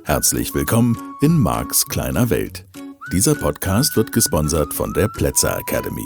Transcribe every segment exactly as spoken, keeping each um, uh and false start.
Herzlich willkommen in Marks kleiner Welt. Dieser Podcast wird gesponsert von der Plätzer Academy.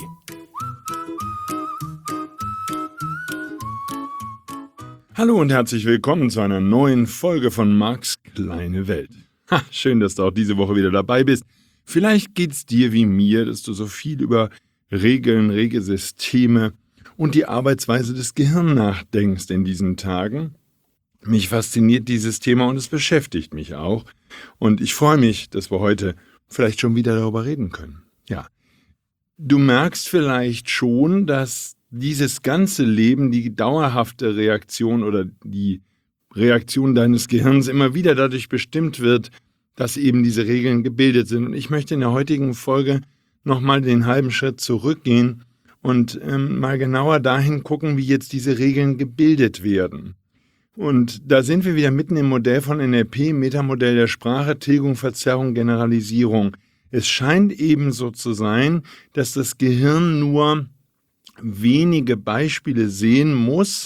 Hallo und herzlich willkommen zu einer neuen Folge von Marks kleine Welt. Ha, schön, dass du auch diese Woche wieder dabei bist. Vielleicht geht's dir wie mir, dass du so viel über Regeln, Regelsysteme und die Arbeitsweise des Gehirns nachdenkst in diesen Tagen. Mich fasziniert dieses Thema und es beschäftigt mich auch. Und ich freue mich, dass wir heute vielleicht schon wieder darüber reden können. Ja, du merkst vielleicht schon, dass dieses ganze Leben, die dauerhafte Reaktion oder die Reaktion deines Gehirns immer wieder dadurch bestimmt wird, dass eben diese Regeln gebildet sind. Und ich möchte in der heutigen Folge nochmal den halben Schritt zurückgehen und ähm, mal genauer dahin gucken, wie jetzt diese Regeln gebildet werden. Und da sind wir wieder mitten im Modell von N L P, Metamodell der Sprache, Tilgung, Verzerrung, Generalisierung. Es scheint eben so zu sein, dass das Gehirn nur wenige Beispiele sehen muss,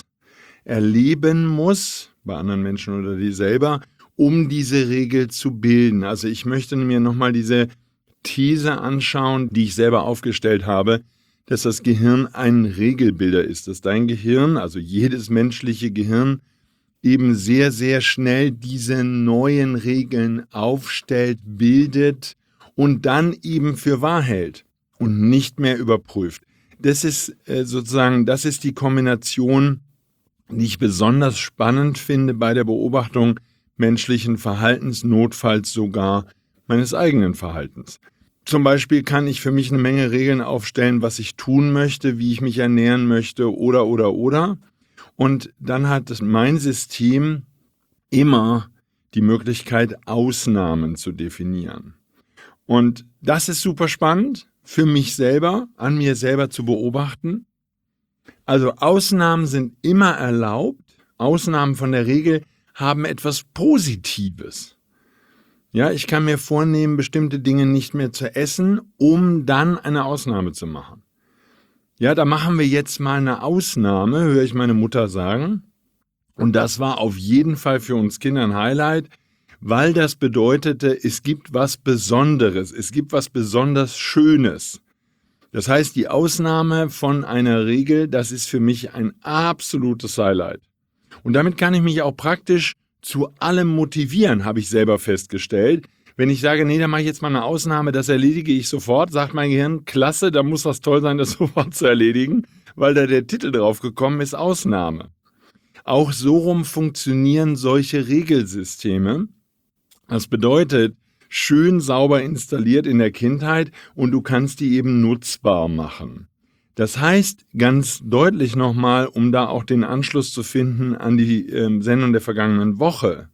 erleben muss, bei anderen Menschen oder dir selber, um diese Regel zu bilden. Also ich möchte mir nochmal diese These anschauen, die ich selber aufgestellt habe, dass das Gehirn ein Regelbilder ist, dass dein Gehirn, also jedes menschliche Gehirn, eben sehr, sehr schnell diese neuen Regeln aufstellt, bildet und dann eben für wahr hält und nicht mehr überprüft. Das ist äh, sozusagen, das ist die Kombination, die ich besonders spannend finde bei der Beobachtung menschlichen Verhaltens, notfalls sogar meines eigenen Verhaltens. Zum Beispiel kann ich für mich eine Menge Regeln aufstellen, was ich tun möchte, wie ich mich ernähren möchte oder, oder, oder. Und dann hat mein System immer die Möglichkeit, Ausnahmen zu definieren. Und das ist super spannend für mich selber, an mir selber zu beobachten. Also Ausnahmen sind immer erlaubt. Ausnahmen von der Regel haben etwas Positives. Ja, ich kann mir vornehmen, bestimmte Dinge nicht mehr zu essen, um dann eine Ausnahme zu machen. Ja, da machen wir jetzt mal eine Ausnahme, höre ich meine Mutter sagen. Und das war auf jeden Fall für uns Kinder ein Highlight, weil das bedeutete, es gibt was Besonderes, es gibt was besonders Schönes. Das heißt, die Ausnahme von einer Regel, das ist für mich ein absolutes Highlight. Und damit kann ich mich auch praktisch zu allem motivieren, habe ich selber festgestellt. Wenn ich sage, nee, da mache ich jetzt mal eine Ausnahme, das erledige ich sofort, sagt mein Gehirn, klasse, da muss das toll sein, das sofort zu erledigen, weil da der Titel drauf gekommen ist, Ausnahme. Auch so rum funktionieren solche Regelsysteme. Das bedeutet, schön sauber installiert in der Kindheit und du kannst die eben nutzbar machen. Das heißt, ganz deutlich nochmal, um da auch den Anschluss zu finden an die äh, Sendung der vergangenen Woche,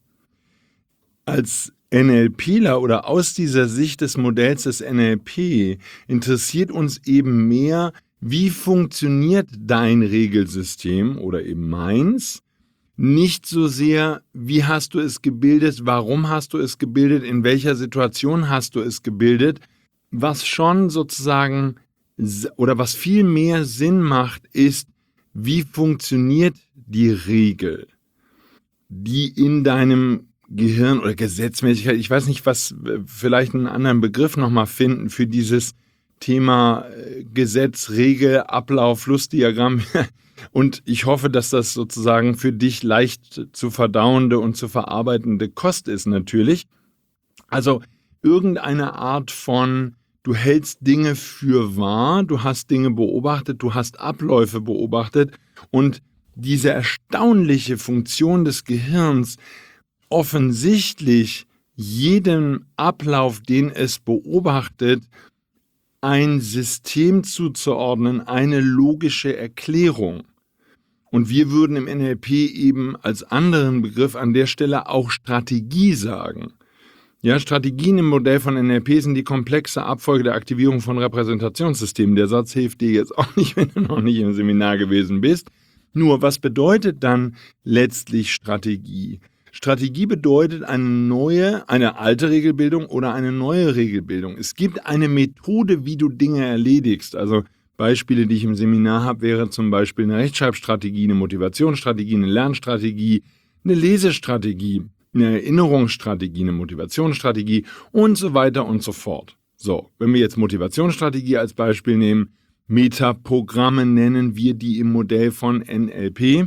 als NLPler oder aus dieser Sicht des Modells des N L P interessiert uns eben mehr, wie funktioniert dein Regelsystem oder eben meins, nicht so sehr, wie hast du es gebildet, warum hast du es gebildet, in welcher Situation hast du es gebildet, was schon sozusagen oder was viel mehr Sinn macht, ist, wie funktioniert die Regel, die in deinem Gehirn oder Gesetzmäßigkeit, ich weiß nicht, was, vielleicht einen anderen Begriff nochmal finden für dieses Thema Gesetz, Regel, Ablauf, Flussdiagramm. Und ich hoffe, dass das sozusagen für dich leicht zu verdauende und zu verarbeitende Kost ist natürlich. Also irgendeine Art von, du hältst Dinge für wahr, du hast Dinge beobachtet, du hast Abläufe beobachtet und diese erstaunliche Funktion des Gehirns, offensichtlich jedem Ablauf, den es beobachtet, ein System zuzuordnen, eine logische Erklärung. Und wir würden im N L P eben als anderen Begriff an der Stelle auch Strategie sagen. Ja, Strategien im Modell von N L P sind die komplexe Abfolge der Aktivierung von Repräsentationssystemen. Der Satz hilft dir jetzt auch nicht, wenn du noch nicht im Seminar gewesen bist. Nur, was bedeutet dann letztlich Strategie? Strategie bedeutet eine neue, eine alte Regelbildung oder eine neue Regelbildung. Es gibt eine Methode, wie du Dinge erledigst. Also Beispiele, die ich im Seminar habe, wäre zum Beispiel eine Rechtschreibstrategie, eine Motivationsstrategie, eine Lernstrategie, eine Lesestrategie. eine Erinnerungsstrategie, eine Motivationsstrategie und so weiter und so fort. So, wenn wir jetzt Motivationsstrategie als Beispiel nehmen, Metaprogramme nennen wir die im Modell von N L P.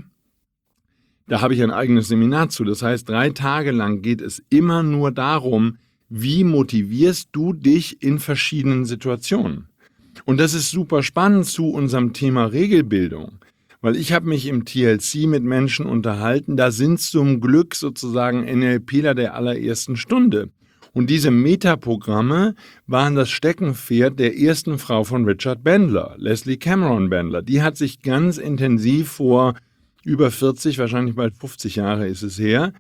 Da habe ich ein eigenes Seminar zu. Das heißt, drei Tage lang geht es immer nur darum, wie motivierst du dich in verschiedenen Situationen. Und das ist super spannend zu unserem Thema Regelbildung, weil ich habe mich im T L C mit Menschen unterhalten, da sind zum Glück sozusagen NLPler der allerersten Stunde. Und diese Metaprogramme waren das Steckenpferd der ersten Frau von Richard Bandler, Leslie Cameron Bandler. Die hat sich ganz intensiv vor über vierzig, wahrscheinlich bald fünfzig Jahre ist es her,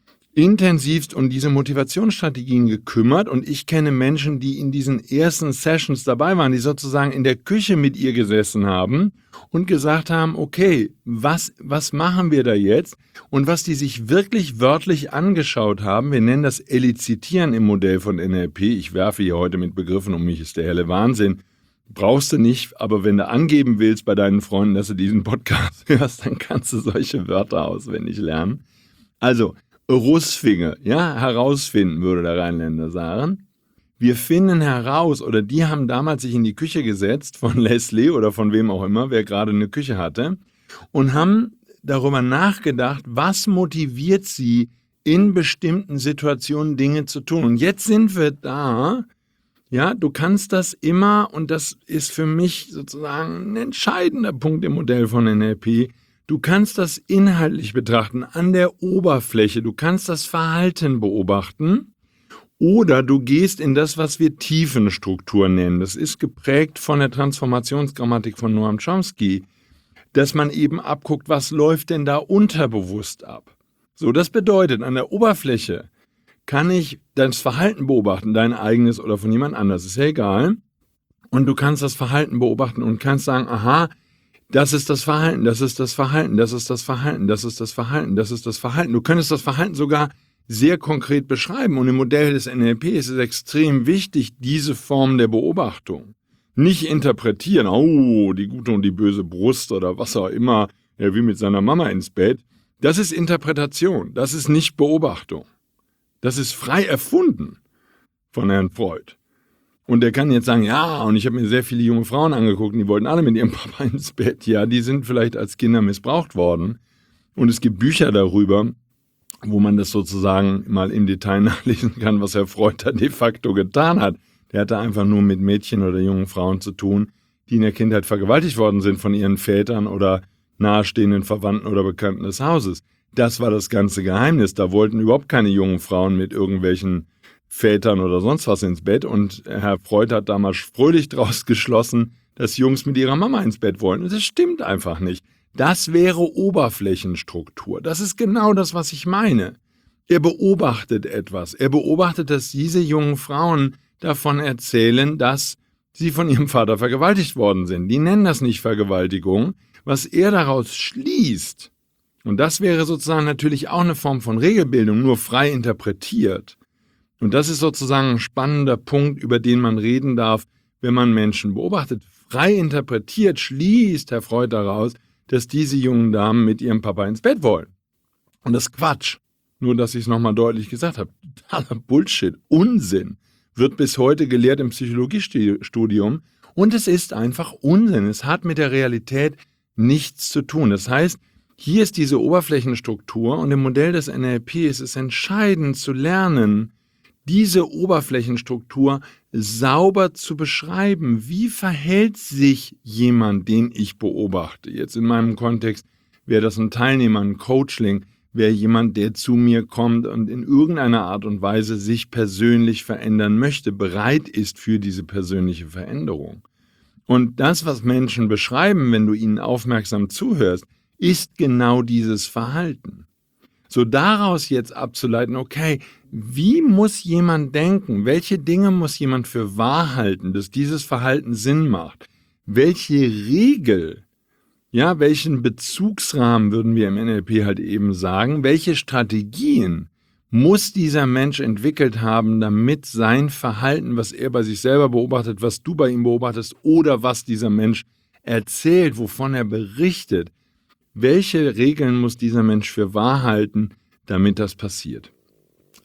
intensivst um diese Motivationsstrategien gekümmert. Und ich kenne Menschen, die in diesen ersten Sessions dabei waren, die sozusagen in der Küche mit ihr gesessen haben und gesagt haben, okay, was, was machen wir da jetzt? Und was die sich wirklich wörtlich angeschaut haben, wir nennen das Elizitieren im Modell von N L P. Ich werfe hier heute mit Begriffen um mich, ist der helle Wahnsinn. Brauchst du nicht, aber wenn du angeben willst bei deinen Freunden, dass du diesen Podcast hörst, dann kannst du solche Wörter auswendig lernen. Also, Russfinge, ja, herausfinden, würde der Rheinländer sagen. Wir finden heraus, oder die haben damals sich in die Küche gesetzt, von Leslie oder von wem auch immer, wer gerade eine Küche hatte, und haben darüber nachgedacht, was motiviert sie, in bestimmten Situationen Dinge zu tun. Und jetzt sind wir da. Ja, du kannst das immer, und das ist für mich sozusagen ein entscheidender Punkt im Modell von N L P, du kannst das inhaltlich betrachten, an der Oberfläche, du kannst das Verhalten beobachten oder du gehst in das, was wir Tiefenstruktur nennen. Das ist geprägt von der Transformationsgrammatik von Noam Chomsky, dass man eben abguckt, was läuft denn da unterbewusst ab. So, das bedeutet, an der Oberfläche kann ich das Verhalten beobachten, dein eigenes oder von jemand anders, ist ja egal. Und du kannst das Verhalten beobachten und kannst sagen, aha, das ist das Verhalten, das ist das Verhalten, das ist das Verhalten, das ist das Verhalten, das ist das Verhalten. Du könntest das Verhalten sogar sehr konkret beschreiben. Und im Modell des N L P ist es extrem wichtig, diese Form der Beobachtung. Nicht interpretieren, oh, die gute und die böse Brust oder was auch immer, er will mit seiner Mama ins Bett. Das ist Interpretation, das ist nicht Beobachtung. Das ist frei erfunden von Herrn Freud. Und er kann jetzt sagen, ja, und ich habe mir sehr viele junge Frauen angeguckt, und die wollten alle mit ihrem Papa ins Bett. Ja, die sind vielleicht als Kinder missbraucht worden. Und es gibt Bücher darüber, wo man das sozusagen mal im Detail nachlesen kann, was Herr Freud da de facto getan hat. Der hatte einfach nur mit Mädchen oder jungen Frauen zu tun, die in der Kindheit vergewaltigt worden sind von ihren Vätern oder nahestehenden Verwandten oder Bekannten des Hauses. Das war das ganze Geheimnis. Da wollten überhaupt keine jungen Frauen mit irgendwelchen Vätern oder sonst was ins Bett. Und Herr Freud hat damals fröhlich draus geschlossen, dass Jungs mit ihrer Mama ins Bett wollen. Und das stimmt einfach nicht. Das wäre Oberflächenstruktur. Das ist genau das, was ich meine. Er beobachtet etwas. Er beobachtet, dass diese jungen Frauen davon erzählen, dass sie von ihrem Vater vergewaltigt worden sind. Die nennen das nicht Vergewaltigung. Was er daraus schließt, und das wäre sozusagen natürlich auch eine Form von Regelbildung, nur frei interpretiert. Und das ist sozusagen ein spannender Punkt, über den man reden darf, wenn man Menschen beobachtet. Frei interpretiert schließt Herr Freud daraus, dass diese jungen Damen mit ihrem Papa ins Bett wollen. Und das ist Quatsch. Nur, dass ich es nochmal deutlich gesagt habe. Totaler Bullshit, Unsinn, wird bis heute gelehrt im Psychologiestudium. Und es ist einfach Unsinn. Es hat mit der Realität nichts zu tun. Das heißt, hier ist diese Oberflächenstruktur und im Modell des N L P ist es entscheidend zu lernen, diese Oberflächenstruktur sauber zu beschreiben. Wie verhält sich jemand, den ich beobachte? Jetzt in meinem Kontext wäre das ein Teilnehmer, ein Coachling, wäre jemand, der zu mir kommt und in irgendeiner Art und Weise sich persönlich verändern möchte, bereit ist für diese persönliche Veränderung. Und das, was Menschen beschreiben, wenn du ihnen aufmerksam zuhörst, ist genau dieses Verhalten. So daraus jetzt abzuleiten, okay, wie muss jemand denken? Welche Dinge muss jemand für wahr halten, dass dieses Verhalten Sinn macht? Welche Regel, ja, welchen Bezugsrahmen würden wir im N L P halt eben sagen? Welche Strategien muss dieser Mensch entwickelt haben, damit sein Verhalten, was er bei sich selber beobachtet, was du bei ihm beobachtest oder was dieser Mensch erzählt, wovon er berichtet, welche Regeln muss dieser Mensch für wahr halten, damit das passiert?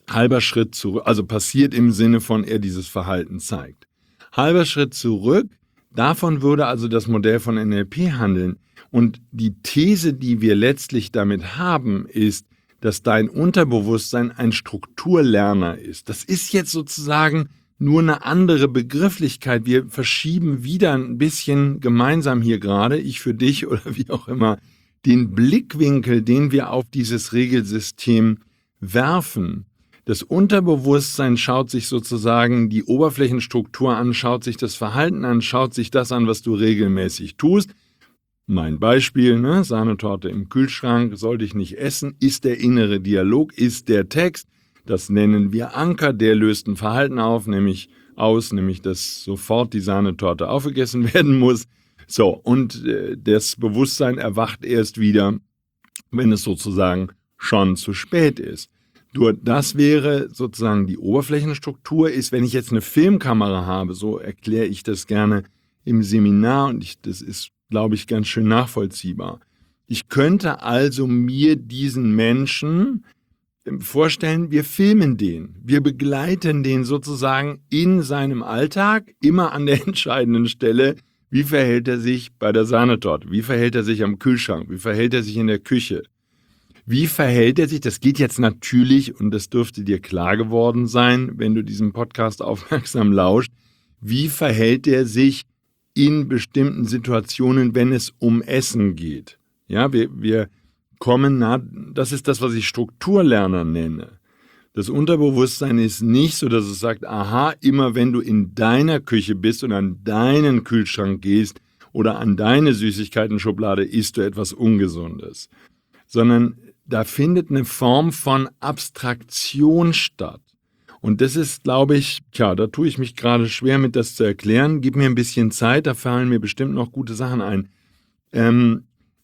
halber Schritt zurück, also passiert im Sinne von, er dieses Verhalten zeigt. Halber Schritt zurück, davon würde also das Modell von N L P handeln. Und die These, die wir letztlich damit haben, ist, dass dein Unterbewusstsein ein Strukturlerner ist. Das ist jetzt sozusagen nur eine andere Begrifflichkeit. Wir verschieben wieder ein bisschen gemeinsam hier gerade, ich für dich oder wie auch immer, den Blickwinkel, den wir auf dieses Regelsystem werfen. Das Unterbewusstsein schaut sich sozusagen die Oberflächenstruktur an, schaut sich das Verhalten an, schaut sich das an, was du regelmäßig tust. Mein Beispiel, ne, Sahnetorte im Kühlschrank, sollte ich nicht essen, ist der innere Dialog, ist der Text. Das nennen wir Anker, der löst ein Verhalten auf, nämlich aus, nämlich dass sofort die Sahnetorte aufgegessen werden muss. So, und äh, das Bewusstsein erwacht erst wieder, wenn es sozusagen schon zu spät ist. Nur das wäre sozusagen die Oberflächenstruktur, ist, wenn ich jetzt eine Filmkamera habe, so erkläre ich das gerne im Seminar und ich, das ist, glaube ich, ganz schön nachvollziehbar. Ich könnte also mir diesen Menschen vorstellen, wir filmen den, wir begleiten den sozusagen in seinem Alltag, immer an der entscheidenden Stelle. Wie verhält er sich bei der Sahnetorte? Wie verhält er sich am Kühlschrank? Wie verhält er sich in der Küche? Wie verhält er sich? Das geht jetzt natürlich, und das dürfte dir klar geworden sein, wenn du diesem Podcast aufmerksam lauscht, wie verhält er sich in bestimmten Situationen, wenn es um Essen geht? Ja, wir, wir kommen nah, das ist das, was ich Strukturlerner nenne. Das Unterbewusstsein ist nicht so, dass es sagt, aha, immer wenn du in deiner Küche bist und an deinen Kühlschrank gehst oder an deine Süßigkeiten-Schublade, isst du etwas Ungesundes. Sondern da findet eine Form von Abstraktion statt. Und das ist, glaube ich, tja, da tue ich mich gerade schwer mit, das zu erklären. Gib mir ein bisschen Zeit, da fallen mir bestimmt noch gute Sachen ein. Ähm,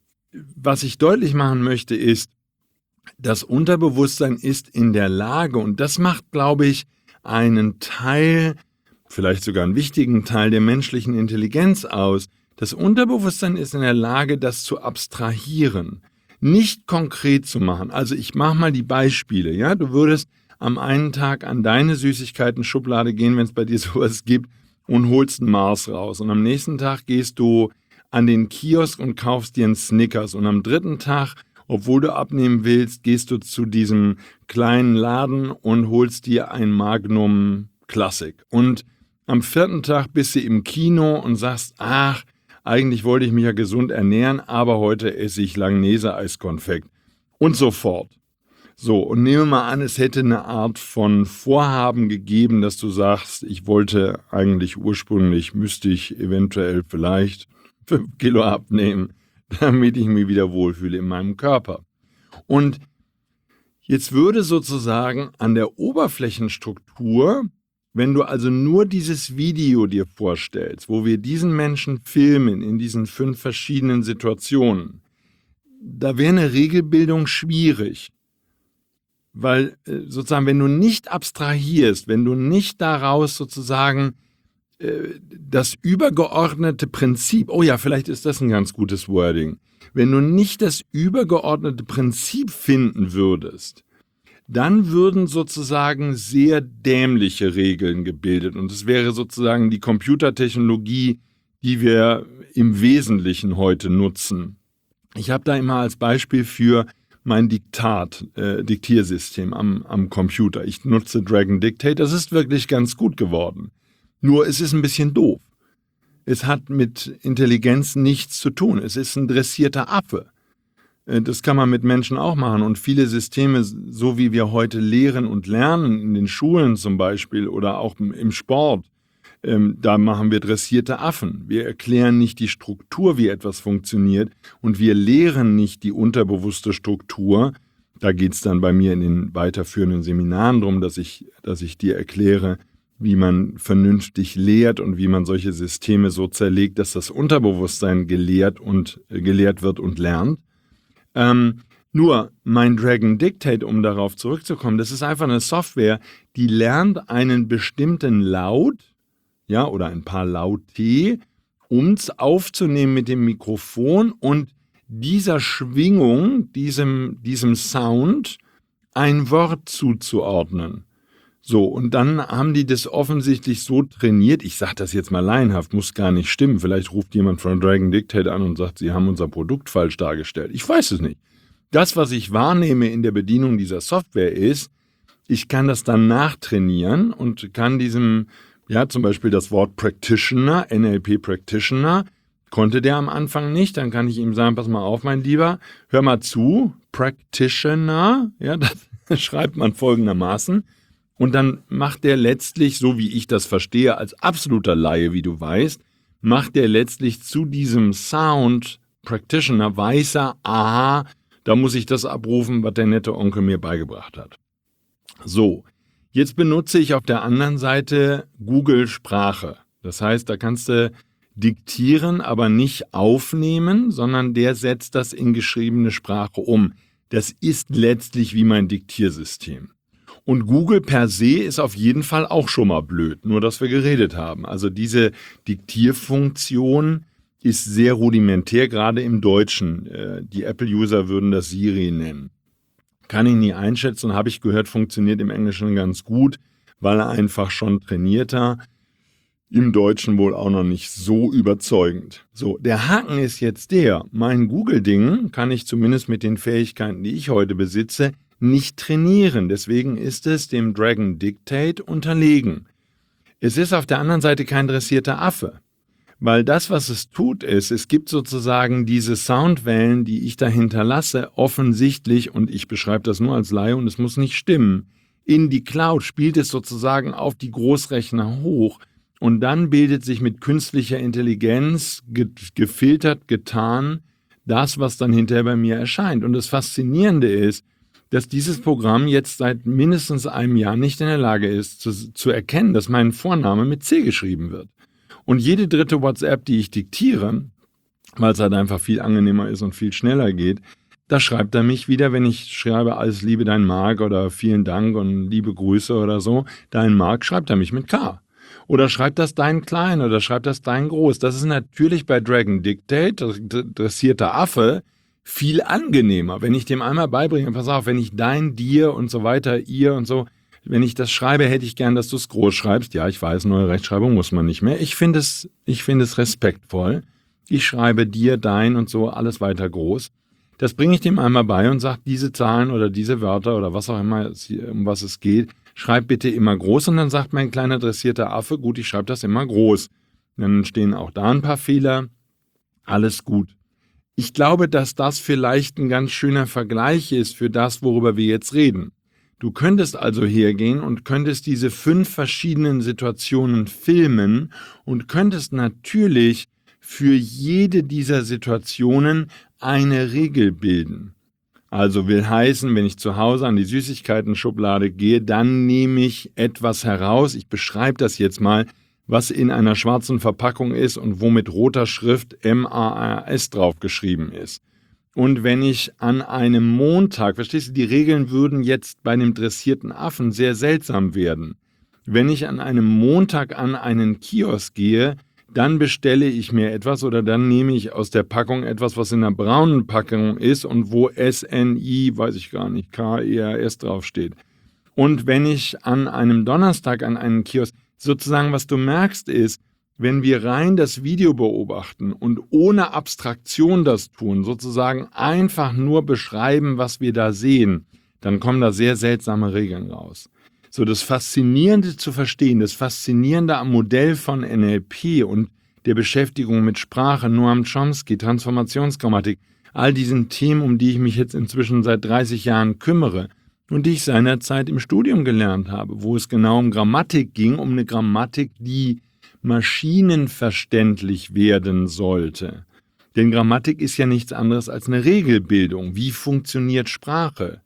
was ich deutlich machen möchte, ist, das Unterbewusstsein ist in der Lage, und das macht, glaube ich, einen Teil, vielleicht sogar einen wichtigen Teil der menschlichen Intelligenz aus. Das Unterbewusstsein ist in der Lage, das zu abstrahieren, nicht konkret zu machen. Also ich mache mal die Beispiele. Ja, du würdest am einen Tag an deine Süßigkeiten-Schublade gehen, wenn es bei dir sowas gibt, und holst einen Mars raus. Und am nächsten Tag gehst du an den Kiosk und kaufst dir einen Snickers. Und am dritten Tag, obwohl du abnehmen willst, gehst du zu diesem kleinen Laden und holst dir ein Magnum Classic. Und am vierten Tag bist du im Kino und sagst, ach, eigentlich wollte ich mich ja gesund ernähren, aber heute esse ich Langnese-Eiskonfekt. Und so fort. So, und nehme mal an, es hätte eine Art von Vorhaben gegeben, dass du sagst, ich wollte eigentlich ursprünglich, müsste ich eventuell vielleicht fünf Kilo abnehmen, damit ich mich wieder wohlfühle in meinem Körper. Und jetzt würde sozusagen an der Oberflächenstruktur, wenn du also nur dieses Video dir vorstellst, wo wir diesen Menschen filmen in diesen fünf verschiedenen Situationen, da wäre eine Regelbildung schwierig. Weil sozusagen, wenn du nicht abstrahierst, wenn du nicht daraus sozusagen äh, das übergeordnete Prinzip, oh ja, vielleicht ist das ein ganz gutes Wording, wenn du nicht das übergeordnete Prinzip finden würdest, dann würden sozusagen sehr dämliche Regeln gebildet. Und es wäre sozusagen die Computertechnologie, die wir im Wesentlichen heute nutzen. Ich habe da immer als Beispiel für mein Diktat, äh, Diktiersystem am, am Computer. Ich nutze Dragon Dictate, das ist wirklich ganz gut geworden. Nur es ist ein bisschen doof. Es hat mit Intelligenz nichts zu tun. Es ist ein dressierter Affe. Äh, das kann man mit Menschen auch machen. Und viele Systeme, so wie wir heute lehren und lernen, in den Schulen zum Beispiel oder auch im Sport, Ähm, da machen wir dressierte Affen. Wir erklären nicht die Struktur, wie etwas funktioniert, und wir lehren nicht die unterbewusste Struktur. Da geht es dann bei mir in den weiterführenden Seminaren darum, dass ich, dass ich dir erkläre, wie man vernünftig lehrt und wie man solche Systeme so zerlegt, dass das Unterbewusstsein gelehrt, und, äh, gelehrt wird und lernt. Ähm, nur mein Dragon Dictate, um darauf zurückzukommen, das ist einfach eine Software, die lernt einen bestimmten Laut, ja, oder ein paar Laute, um es aufzunehmen mit dem Mikrofon und dieser Schwingung, diesem, diesem Sound ein Wort zuzuordnen. So, und dann haben die das offensichtlich so trainiert, ich sage das jetzt mal laienhaft, muss gar nicht stimmen, vielleicht ruft jemand von Dragon Dictate an und sagt, sie haben unser Produkt falsch dargestellt. Ich weiß es nicht. Das, was ich wahrnehme in der Bedienung dieser Software ist, ich kann das dann nachtrainieren und kann diesem, ja zum Beispiel das Wort Practitioner, N L P Practitioner, konnte der am Anfang nicht, dann kann ich ihm sagen, pass mal auf, mein Lieber, hör mal zu, Practitioner, ja, das schreibt man folgendermaßen. Und dann macht der letztlich, so wie ich das verstehe, als absoluter Laie, wie du weißt, macht der letztlich zu diesem Sound Practitioner, weiß er, aha, da muss ich das abrufen, was der nette Onkel mir beigebracht hat. So, jetzt benutze ich auf der anderen Seite Google Sprache. Das heißt, da kannst du diktieren, aber nicht aufnehmen, sondern der setzt das in geschriebene Sprache um. Das ist letztlich wie mein Diktiersystem. Und Google per se ist auf jeden Fall auch schon mal blöd, nur dass wir geredet haben. Also diese Diktierfunktion ist sehr rudimentär, gerade im Deutschen. Die Apple-User würden das Siri nennen. Kann ich nie einschätzen, habe ich gehört, funktioniert im Englischen ganz gut, weil er einfach schon trainierter, im Deutschen wohl auch noch nicht so überzeugend. So, der Haken ist jetzt der, mein Google-Ding kann ich zumindest mit den Fähigkeiten, die ich heute besitze, nicht trainieren. Deswegen ist es dem Dragon Dictate unterlegen. Es ist auf der anderen Seite kein dressierter Affe, weil das, was es tut, ist, es gibt sozusagen diese Soundwellen, die ich da hinterlasse, offensichtlich, und ich beschreibe das nur als Laie und es muss nicht stimmen, in die Cloud spielt es sozusagen auf die Großrechner hoch und dann bildet sich mit künstlicher Intelligenz ge- gefiltert, getan, das, was dann hinterher bei mir erscheint. Und das Faszinierende ist, dass dieses Programm jetzt seit mindestens einem Jahr nicht in der Lage ist, zu, zu erkennen, dass mein Vorname mit C geschrieben wird. Und jede dritte WhatsApp, die ich diktiere, weil es halt einfach viel angenehmer ist und viel schneller geht, da schreibt er mich wieder, wenn ich schreibe, alles Liebe, dein Marc oder vielen Dank und liebe Grüße oder so, dein Marc, schreibt er mich mit K. Oder schreibt das dein Klein oder schreibt das dein Groß. Das ist natürlich bei Dragon Dictate, dressierter Affe, viel angenehmer, wenn ich dem einmal beibringe, pass auf, wenn ich dein, dir und so weiter, ihr und so, wenn ich das schreibe, hätte ich gern, dass du es groß schreibst. Ja, ich weiß, neue Rechtschreibung muss man nicht mehr. Ich finde es, ich finde es respektvoll. Ich schreibe dir, dein und so, alles weiter groß. Das bringe ich dem einmal bei und sage, diese Zahlen oder diese Wörter oder was auch immer, um was es geht, schreib bitte immer groß. Und dann sagt mein kleiner dressierter Affe, gut, ich schreibe das immer groß. Dann stehen auch da ein paar Fehler. Alles gut. Ich glaube, dass das vielleicht ein ganz schöner Vergleich ist für das, worüber wir jetzt reden. Du könntest also hergehen und könntest diese fünf verschiedenen Situationen filmen und könntest natürlich für jede dieser Situationen eine Regel bilden. Also will heißen, wenn ich zu Hause an die Süßigkeiten-Schublade gehe, dann nehme ich etwas heraus. Ich beschreibe das jetzt mal, was in einer schwarzen Verpackung ist und wo mit roter Schrift M A R S draufgeschrieben ist. Und wenn ich an einem Montag, verstehst du, die Regeln würden jetzt bei einem dressierten Affen sehr seltsam werden. Wenn ich an einem Montag an einen Kiosk gehe, dann bestelle ich mir etwas oder dann nehme ich aus der Packung etwas, was in der braunen Packung ist und wo S N I, weiß ich gar nicht, K E R S draufsteht. Und wenn ich an einem Donnerstag an einen Kiosk, sozusagen, was du merkst ist, wenn wir rein das Video beobachten und ohne Abstraktion das tun, sozusagen einfach nur beschreiben, was wir da sehen, dann kommen da sehr seltsame Regeln raus. So, das Faszinierende zu verstehen, das Faszinierende am Modell von N L P und der Beschäftigung mit Sprache, Noam Chomsky, Transformationsgrammatik, all diesen Themen, um die ich mich jetzt inzwischen seit dreißig Jahren kümmere, und die ich seinerzeit im Studium gelernt habe, wo es genau um Grammatik ging, um eine Grammatik, die maschinenverständlich werden sollte. Denn Grammatik ist ja nichts anderes als eine Regelbildung. Wie funktioniert Sprache?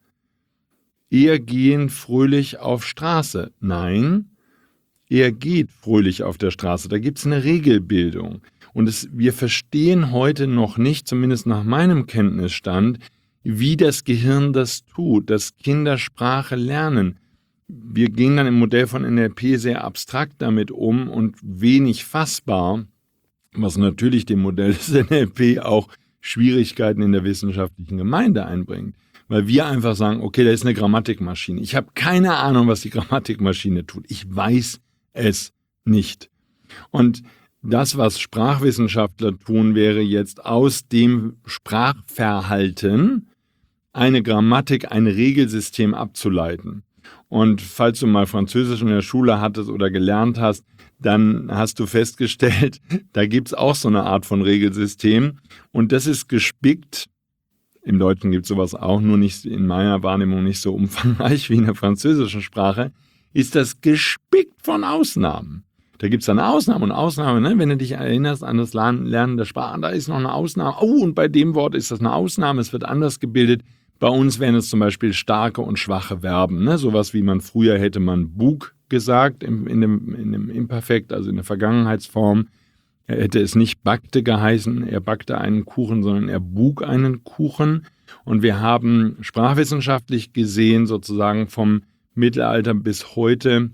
Er gehen fröhlich auf Straße. Nein, er geht fröhlich auf der Straße. Da gibt es eine Regelbildung. Und es, wir verstehen heute noch nicht, zumindest nach meinem Kenntnisstand, wie das Gehirn das tut, dass Kinder Sprache lernen. Wir gehen dann im Modell von N L P sehr abstrakt damit um und wenig fassbar, was natürlich dem Modell des N L P auch Schwierigkeiten in der wissenschaftlichen Gemeinde einbringt. weil wir einfach sagen, okay, da ist eine Grammatikmaschine. Ich habe keine Ahnung, was die Grammatikmaschine tut. Ich weiß es nicht. Und das, was Sprachwissenschaftler tun, wäre jetzt aus dem Sprachverhalten eine Grammatik, ein Regelsystem abzuleiten. Und falls du mal Französisch in der Schule hattest oder gelernt hast, dann hast du festgestellt, da gibt es auch so eine Art von Regelsystem. Und das ist gespickt, im Deutschen gibt es sowas auch, nur nicht in meiner Wahrnehmung nicht so umfangreich wie in der französischen Sprache, ist das gespickt von Ausnahmen. Da gibt es eine Ausnahme und Ausnahme, ne? Wenn du dich erinnerst an das Lernen der Sprache, da ist noch eine Ausnahme. Oh, und bei dem Wort ist das eine Ausnahme, es wird anders gebildet. Bei uns wären es zum Beispiel starke und schwache Verben, ne? Sowas wie man früher hätte man Bug gesagt in, in, dem, in dem Imperfekt, also in der Vergangenheitsform. Er hätte es nicht backte geheißen, er backte einen Kuchen, sondern er bug einen Kuchen. Und wir haben sprachwissenschaftlich gesehen sozusagen vom Mittelalter bis heute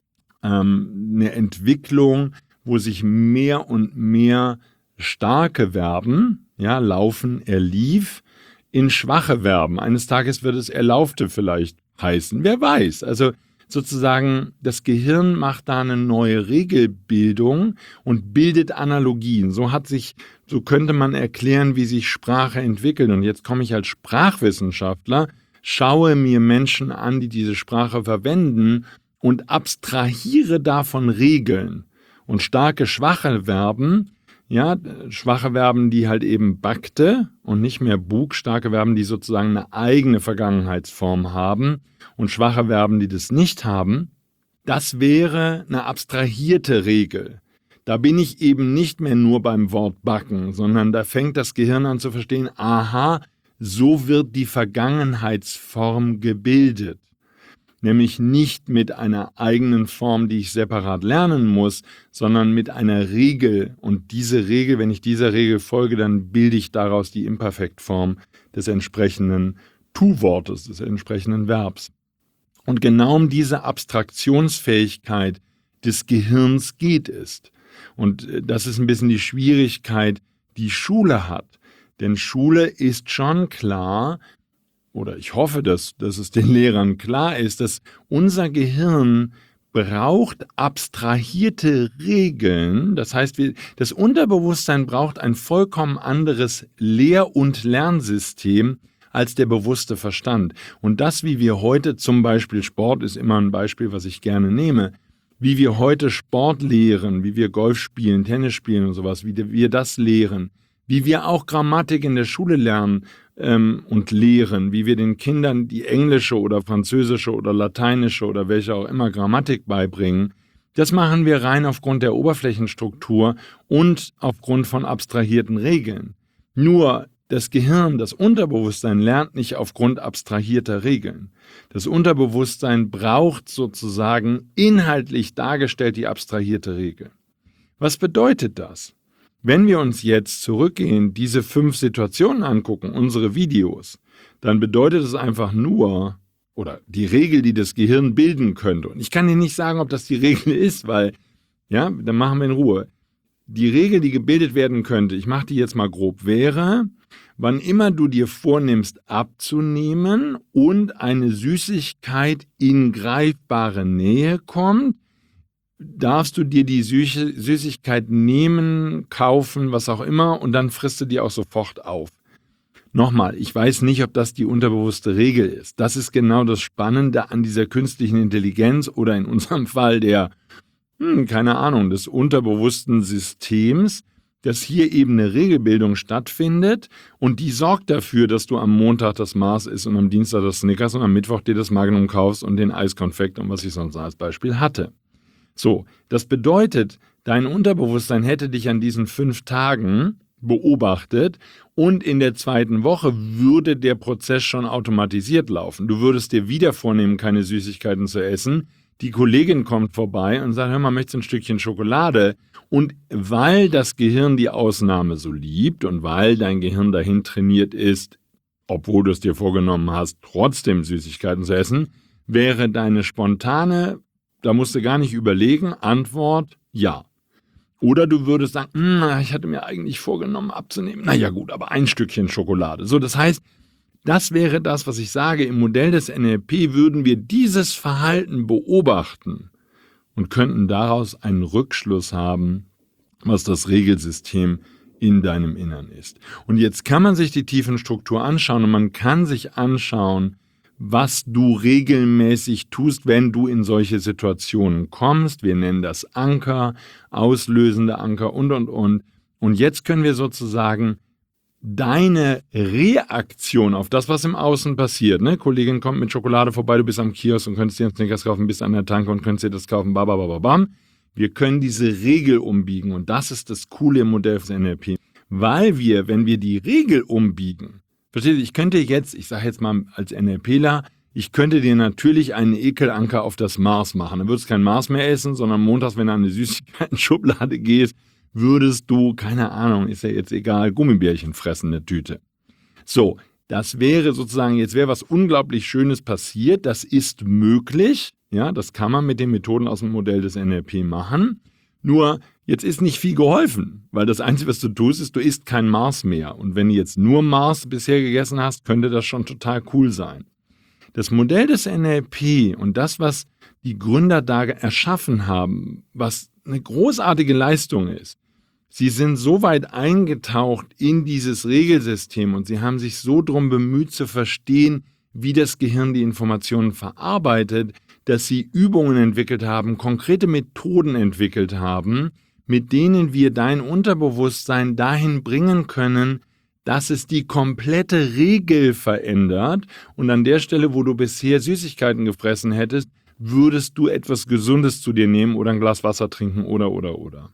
ähm, eine Entwicklung, wo sich mehr und mehr starke Verben, ja, laufen, er lief, in schwache Verben. Eines Tages wird es er laufte vielleicht heißen, wer weiß. Also sozusagen das Gehirn macht da eine neue Regelbildung und bildet Analogien. So hat sich, so könnte man erklären, wie sich Sprache entwickelt. Und jetzt komme ich als Sprachwissenschaftler, schaue mir Menschen an, die diese Sprache verwenden und abstrahiere davon Regeln. Und starke, schwache Verben, ja, schwache Verben, die halt eben backte und nicht mehr bug, starke Verben, die sozusagen eine eigene Vergangenheitsform haben und schwache Verben, die das nicht haben, das wäre eine abstrahierte Regel. Da bin ich eben nicht mehr nur beim Wort backen, sondern da fängt das Gehirn an zu verstehen, aha, so wird die Vergangenheitsform gebildet. Nämlich nicht mit einer eigenen Form, die ich separat lernen muss, sondern mit einer Regel. Und diese Regel, wenn ich dieser Regel folge, dann bilde ich daraus die Imperfektform des entsprechenden Tu-Wortes, des entsprechenden Verbs. Und genau um diese Abstraktionsfähigkeit des Gehirns geht es. Und das ist ein bisschen die Schwierigkeit, die Schule hat. Denn Schule ist schon klar, oder ich hoffe, dass, dass es den Lehrern klar ist, dass unser Gehirn braucht abstrahierte Regeln. Das heißt, wir, das Unterbewusstsein braucht ein vollkommen anderes Lehr- und Lernsystem als der bewusste Verstand. Und das, wie wir heute zum Beispiel, Sport ist immer ein Beispiel, was ich gerne nehme, wie wir heute Sport lehren, wie wir Golf spielen, Tennis spielen und sowas, wie wir das lehren, wie wir auch Grammatik in der Schule lernen ähm, und lehren, wie wir den Kindern die englische oder französische oder lateinische oder welche auch immer Grammatik beibringen, das machen wir rein aufgrund der Oberflächenstruktur und aufgrund von abstrahierten Regeln. Nur das Gehirn, das Unterbewusstsein lernt nicht aufgrund abstrahierter Regeln. Das Unterbewusstsein braucht sozusagen inhaltlich dargestellt die abstrahierte Regel. Was bedeutet das? Wenn wir uns jetzt zurückgehen, diese fünf Situationen angucken, unsere Videos, dann bedeutet es einfach nur, oder die Regel, die das Gehirn bilden könnte. Und ich kann dir nicht sagen, ob das die Regel ist, weil, ja, dann machen wir in Ruhe. Die Regel, die gebildet werden könnte, ich mache die jetzt mal grob, wäre, wann immer du dir vornimmst abzunehmen und eine Süßigkeit in greifbare Nähe kommt, darfst du dir die Süß- Süßigkeit nehmen, kaufen, was auch immer, und dann frisst du die auch sofort auf. Nochmal, ich weiß nicht, ob das die unterbewusste Regel ist. Das ist genau das Spannende an dieser künstlichen Intelligenz oder in unserem Fall der, hm, keine Ahnung, des unterbewussten Systems, dass hier eben eine Regelbildung stattfindet und die sorgt dafür, dass du am Montag das Mars isst und am Dienstag das Snickers und am Mittwoch dir das Magnum kaufst und den Eiskonfekt und was ich sonst als Beispiel hatte. So, das bedeutet, dein Unterbewusstsein hätte dich an diesen fünf Tagen beobachtet und in der zweiten Woche würde der Prozess schon automatisiert laufen. Du würdest dir wieder vornehmen, keine Süßigkeiten zu essen. Die Kollegin kommt vorbei und sagt, hör mal, möchtest du ein Stückchen Schokolade? Und weil das Gehirn die Ausnahme so liebt und weil dein Gehirn dahin trainiert ist, obwohl du es dir vorgenommen hast, trotzdem Süßigkeiten zu essen, wäre deine spontane, da musst du gar nicht überlegen, Antwort ja. Oder du würdest sagen, ich hatte mir eigentlich vorgenommen abzunehmen. Naja gut, aber ein Stückchen Schokolade. So, das heißt, das wäre das, was ich sage. Im Modell des N L P würden wir dieses Verhalten beobachten und könnten daraus einen Rückschluss haben, was das Regelsystem in deinem Innern ist. Und jetzt kann man sich die Tiefenstruktur anschauen und man kann sich anschauen, was du regelmäßig tust, wenn du in solche Situationen kommst. Wir nennen das Anker, auslösende Anker und, und, und. Und jetzt können wir sozusagen deine Reaktion auf das, was im Außen passiert, ne? Kollegin kommt mit Schokolade vorbei, du bist am Kiosk und könntest dir einen Snickers kaufen, bist an der Tanke und könntest dir das kaufen, babababam. Wir können diese Regel umbiegen und das ist das Coole im Modell des N L P. Weil wir, wenn wir die Regel umbiegen, versteht ihr, ich könnte jetzt, ich sage jetzt mal als NLPler, ich könnte dir natürlich einen Ekelanker auf das Mars machen. Dann würdest du kein Mars mehr essen, sondern montags, wenn du an eine Süßigkeiten-Schublade gehst, würdest du, keine Ahnung, ist ja jetzt egal, Gummibärchen fressen, eine Tüte. So, das wäre sozusagen, jetzt wäre was unglaublich Schönes passiert, das ist möglich, ja, das kann man mit den Methoden aus dem Modell des N L P machen, nur jetzt ist nicht viel geholfen, weil das Einzige, was du tust, ist, du isst kein Mars mehr und wenn du jetzt nur Mars bisher gegessen hast, könnte das schon total cool sein. Das Modell des N L P und das, was die Gründer da erschaffen haben, was eine großartige Leistung ist, sie sind so weit eingetaucht in dieses Regelsystem und sie haben sich so darum bemüht zu verstehen, wie das Gehirn die Informationen verarbeitet, dass sie Übungen entwickelt haben, konkrete Methoden entwickelt haben, mit denen wir dein Unterbewusstsein dahin bringen können, dass es die komplette Regel verändert und an der Stelle, wo du bisher Süßigkeiten gefressen hättest, würdest du etwas Gesundes zu dir nehmen oder ein Glas Wasser trinken oder, oder, oder.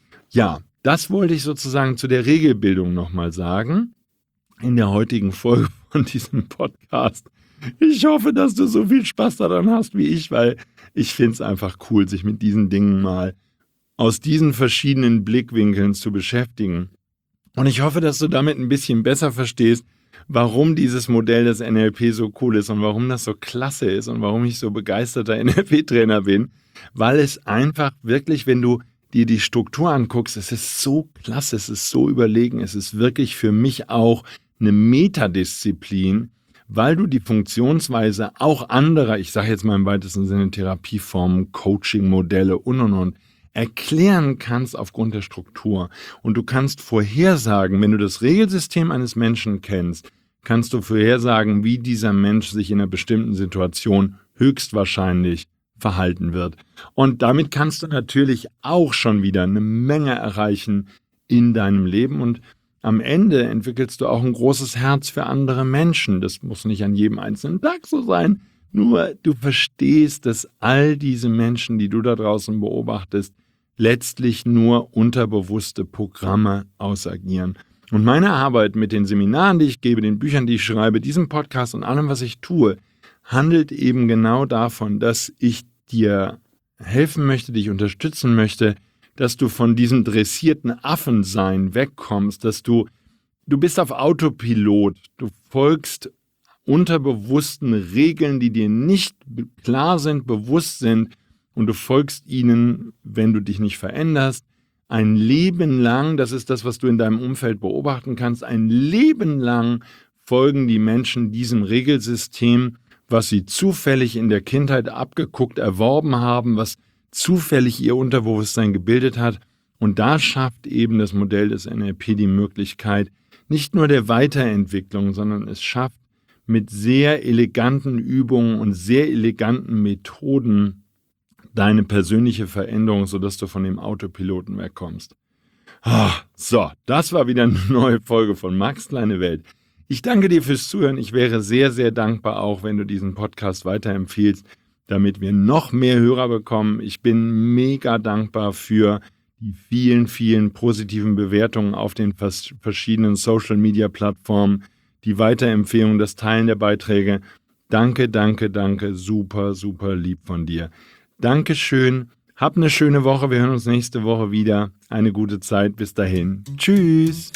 Ja, das wollte ich sozusagen zu der Regelbildung nochmal sagen in der heutigen Folge von diesem Podcast. Ich hoffe, dass du so viel Spaß daran hast wie ich, weil ich finde es einfach cool, sich mit diesen Dingen mal aus diesen verschiedenen Blickwinkeln zu beschäftigen. Und ich hoffe, dass du damit ein bisschen besser verstehst, warum dieses Modell des N L P so cool ist und warum das so klasse ist und warum ich so begeisterter N L P-Trainer bin, weil es einfach wirklich, wenn du dir die Struktur anguckst, es ist so klasse, es ist so überlegen, es ist wirklich für mich auch eine Metadisziplin, weil du die Funktionsweise auch anderer, ich sage jetzt mal im weitesten Sinne Therapieformen, Coaching-Modelle und und und, erklären kannst aufgrund der Struktur. Und du kannst vorhersagen, wenn du das Regelsystem eines Menschen kennst, kannst du vorhersagen, wie dieser Mensch sich in einer bestimmten Situation höchstwahrscheinlich verhalten wird. Und damit kannst du natürlich auch schon wieder eine Menge erreichen in deinem Leben und am Ende entwickelst du auch ein großes Herz für andere Menschen. Das muss nicht an jedem einzelnen Tag so sein. Nur du verstehst, dass all diese Menschen, die du da draußen beobachtest, letztlich nur unterbewusste Programme ausagieren. Und meine Arbeit mit den Seminaren, die ich gebe, den Büchern, die ich schreibe, diesem Podcast und allem, was ich tue, handelt eben genau davon, dass ich dir helfen möchte, dich unterstützen möchte, dass du von diesem dressierten Affensein wegkommst, dass du, du bist auf Autopilot, du folgst unterbewussten Regeln, die dir nicht klar sind, bewusst sind und du folgst ihnen, wenn du dich nicht veränderst. Ein Leben lang, das ist das, was du in deinem Umfeld beobachten kannst, ein Leben lang folgen die Menschen diesem Regelsystem, was sie zufällig in der Kindheit abgeguckt, erworben haben, was zufällig ihr Unterbewusstsein gebildet hat. Und da schafft eben das Modell des N L P die Möglichkeit, nicht nur der Weiterentwicklung, sondern es schafft mit sehr eleganten Übungen und sehr eleganten Methoden deine persönliche Veränderung, sodass du von dem Autopiloten wegkommst. Oh, so, das war wieder eine neue Folge von Max Kleine Welt. Ich danke dir fürs Zuhören. Ich wäre sehr, sehr dankbar auch, wenn du diesen Podcast weiterempfiehlst, damit wir noch mehr Hörer bekommen. Ich bin mega dankbar für die vielen, vielen positiven Bewertungen auf den verschiedenen Social-Media-Plattformen, die Weiterempfehlung, das Teilen der Beiträge. Danke, danke, danke. Super, super lieb von dir. Dankeschön. Hab eine schöne Woche. Wir hören uns nächste Woche wieder. Eine gute Zeit. Bis dahin. Tschüss.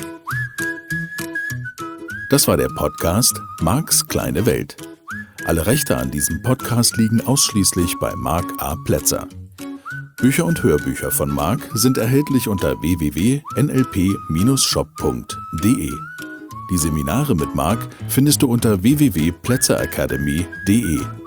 Das war der Podcast Marks kleine Welt. Alle Rechte an diesem Podcast liegen ausschließlich bei Mark A. Plätzer. Bücher und Hörbücher von Mark sind erhältlich unter w w w punkt n l p Bindestrich shop punkt d e. Die Seminare mit Marc findest du unter w w w punkt plätzeracademy punkt de.